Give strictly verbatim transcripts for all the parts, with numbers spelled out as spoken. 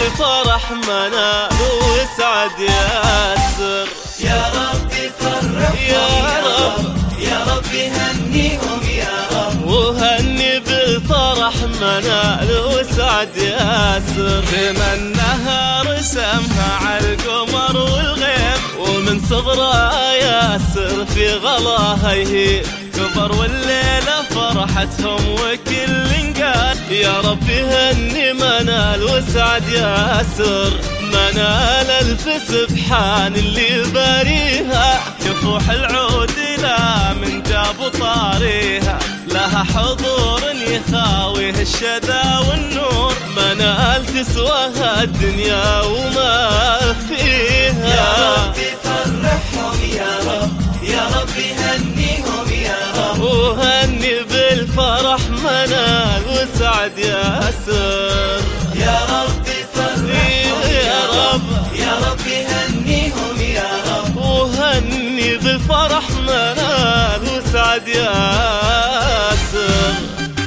بالفرح منال وسعد ياسر. يا ربي فرحهم يا رب، يا ربي هنيهم يا رب، وهني بالفرح منال وسعد ياسر. تمناها رسمها عالقمر والغيم، ومن صغرها ياسر في غلاها يهيب كبر، والليلة فرحتهم وكل قال يا ربي هني منال وسعد ياسر. منال الف سبحان اللي باريها، يفوح العود لا من جاب طاريها، لها حضور يخاويه الشذا والنور، منال تسواها الدنيا وما فيها. يا ربي فرحهم يا رب، يا ربي هنيهم يا رب، وهني بالفرح منال وسعد ياسر. يا ربي فرحهم يا رب، يا ربي هنيهم يا رب، وهني بالفرح منال وسعد ياسر.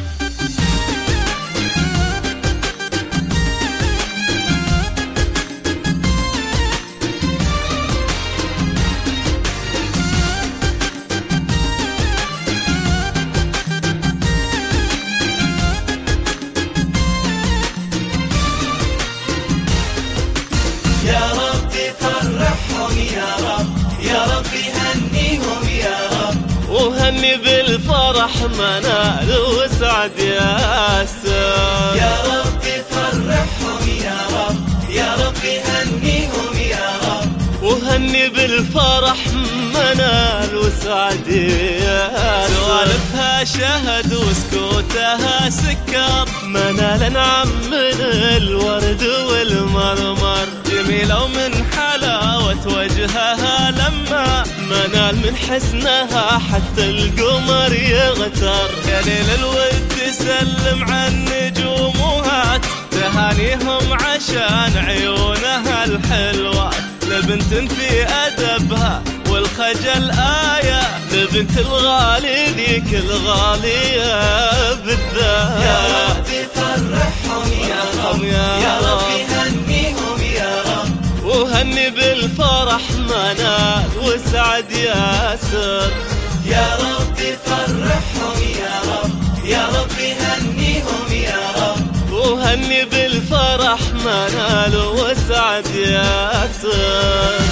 يا ربي فرحهم يا رب، يا ربي هنيهم يا رب، وهني بالفرح منال وسعد ياسر. يا ربي فرحهم يا رب، يا ربي هنيهم يا رب، وهني بالفرح منال وسعد ياسر. سوالفها شهد وسكوتها سكر، منال نعم من الورد والمرمر، جميلة ومن حلاوة وجهها لما منال من حسنها حتى القمر يغتر. يا ليل الود سلم عن نجوم وهات تهانيهم عشان عيونها الحلوات، لبنت في أدبها والخجل آية، لبنت الغالي ذيك الغالية بالذات. يا ربي فرحهم يا رب، يا ربي هنيهم يا رب، وهني بالفرح منال وسعد ياسر. يا ربي فرحهم يا رب، يا ربي هنيهم يا رب، وهني بالفرح منال وسعد ياسر.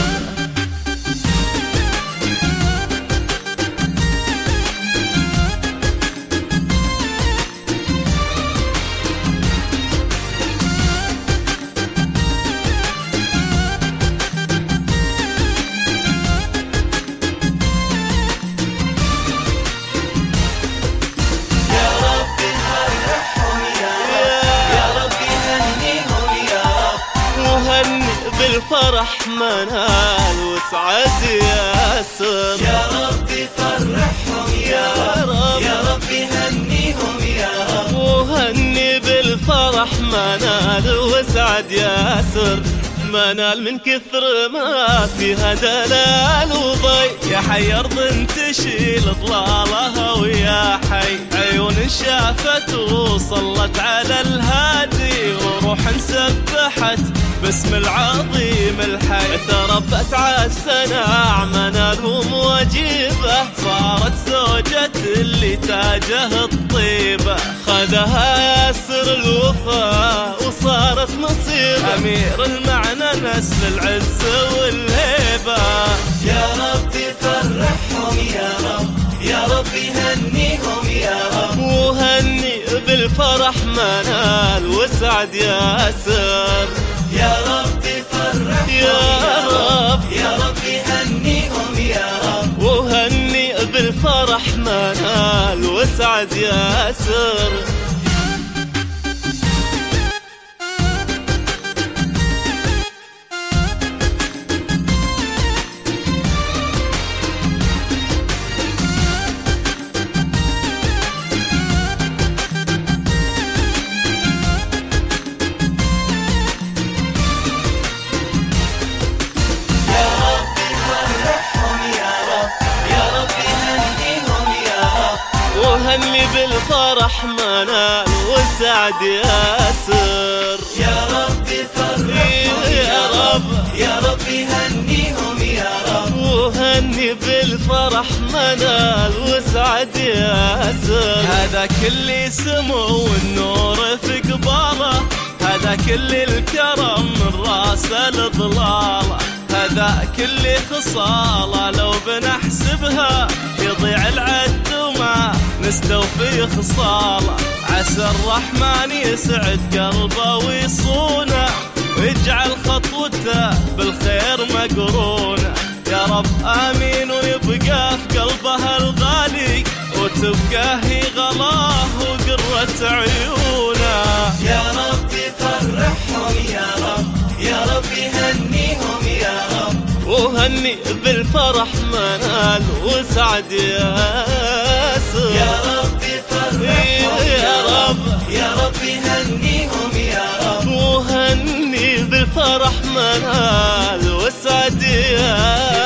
بالفرح منال وسعد ياسر. يا ربي فرحهم يا رب، يا ربي هنيهم يا رب، وهني بالفرح منال وسعد ياسر. منال من كثر ما فيها دلال وضي، يا حي أرض تشيل ضلالها ويا حي عيون شافت وصلت على الهادي، وروح سبحت باسم العظيم الحي، تربت عالسناع منال ومواجيبه، صارت زوجة اللي تاجه الطيبة، خذها ياسر الوفا وصارت نصيب أمير المعنى نسل العز والهيبة. يا ربي فرحهم يا رب، يا ربي هنيهم يا رب، وهني بالفرح منال وسعد ياسر. يا ربي فرحهم يا رب، يا ربي هنيهم يا رب، وهني بالفرح منال وسعد ياسر. وهني بالفرح منال وسعد ياسر. يا ربي فرحهم يا رب يا ربي هنيهم يا رب، وهني بالفرح منال وسعد ياسر. هذا كل سمو والنور في قباله، هذا كل الكرم من راس الضلاله، هذا كل خصاله لو بنحسبها يضيع العد وما نستوفي خصاله. عسى الرحمن يسعد قلبه ويصونه ويجعل خطوته بالخير مقرونه. يا رب آمين ويبقى في قلبه الغالي وتبقى هي غلاه وقرة عيونه. يا ربي فرحهم يا رب، يا ربي هنيهم يا رب، وهني بالفرح منال وسعد ياسر. يا ربي فرحهم يا رب يا ربي هنيهم يا رب، وهني بالفرح منال وسعد ياسر.